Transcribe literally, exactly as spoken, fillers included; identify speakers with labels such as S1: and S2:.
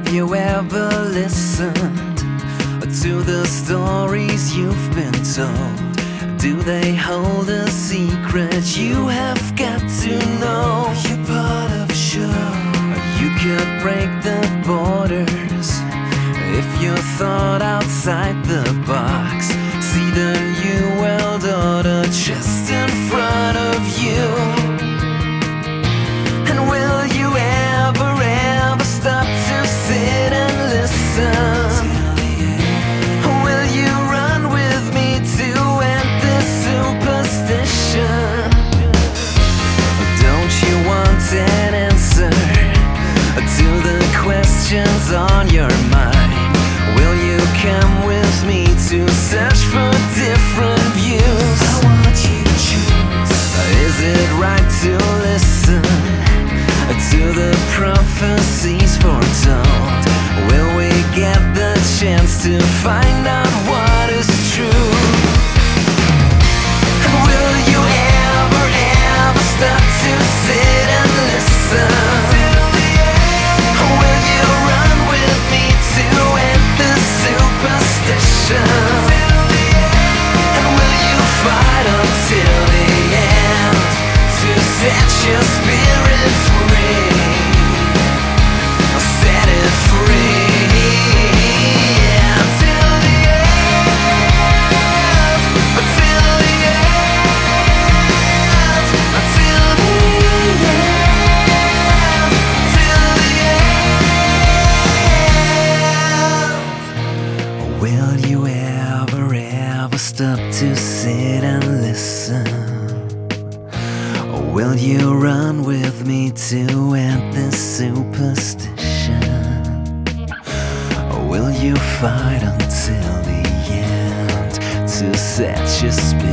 S1: you ever listened to the stories you've been told? Do they hold a secret you have got to know? You're part of a show. You could break the borders if you thought outside the box. See the new world order just in front of you. And will you ever, ever stop to sit and listen? Will you run with me to end this superstition? Don't you want an answer to the questions on your mind? Will you come with me to search for different views? I want you to choose. Is it right to listen to the prophecies foretold? Will we get the chance to find out what is true? And will you ever, ever stop to sit and listen? Will you run with me to end the superstition? And will you fight until the end to set your spirit free? Set it free. Until the end. Until the end. Until the end. Until the end. Will you ever, ever stop to sit and listen? Or will you run with me to end this superstition? Or will you fight until the end to set your spirit